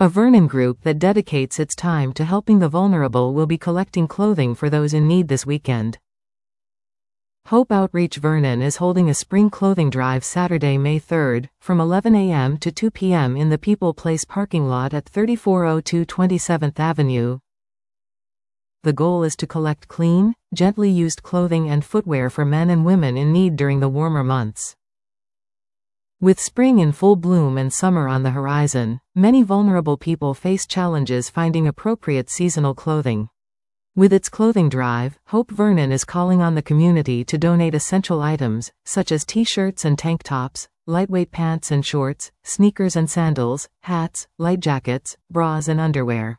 A Vernon group that dedicates its time to helping the vulnerable will be collecting clothing for those in need this weekend. Hope Outreach Vernon is holding a spring clothing drive Saturday, May 3rd, from 11 a.m. to 2 p.m. in the People Place parking lot at 3402 27th Avenue. The goal is to collect clean, gently used clothing and footwear for men and women in need during the warmer months. With spring in full bloom and summer on the horizon, many vulnerable people face challenges finding appropriate seasonal clothing. With its clothing drive, Hope Vernon is calling on the community to donate essential items, such as t-shirts and tank tops, lightweight pants and shorts, sneakers and sandals, hats, light jackets, bras and underwear.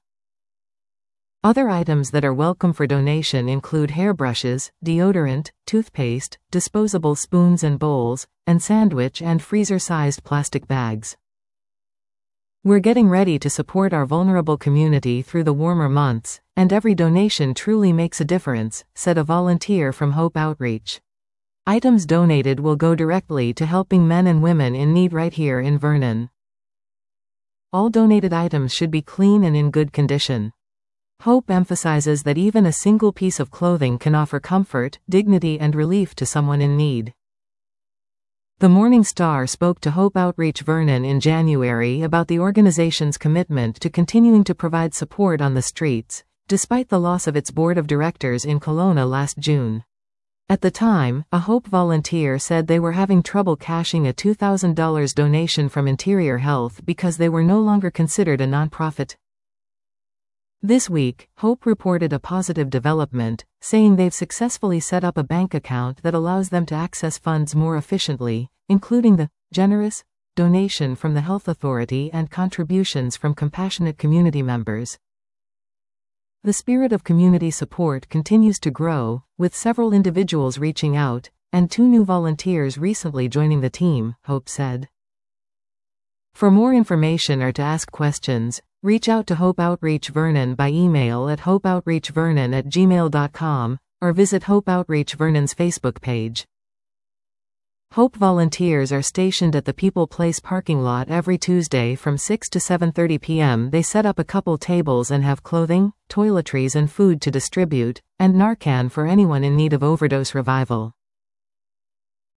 Other items that are welcome for donation include hairbrushes, deodorant, toothpaste, disposable spoons and bowls, and sandwich and freezer-sized plastic bags. We're getting ready to support our vulnerable community through the warmer months, and every donation truly makes a difference, said a volunteer from Hope Outreach. Items donated will go directly to helping men and women in need right here in Vernon. All donated items should be clean and in good condition. Hope emphasizes that even a single piece of clothing can offer comfort, dignity and relief to someone in need. The Morning Star spoke to Hope Outreach Vernon in January about the organization's commitment to continuing to provide support on the streets, despite the loss of its board of directors in Kelowna last June. At the time, a Hope volunteer said they were having trouble cashing a $2,000 donation from Interior Health because they were no longer considered a nonprofit. This week, Hope reported a positive development, saying they've successfully set up a bank account that allows them to access funds more efficiently, including the generous donation from the Health Authority and contributions from compassionate community members. The spirit of community support continues to grow, with several individuals reaching out, and 2 new volunteers recently joining the team, Hope said. For more information or to ask questions, reach out to Hope Outreach Vernon by email at hopeoutreachvernon@gmail.com, or visit Hope Outreach Vernon's Facebook page. Hope volunteers are stationed at the People Place parking lot every Tuesday from 6 to 7:30 p.m. They set up a couple tables and have clothing, toiletries and food to distribute, and Narcan for anyone in need of overdose revival.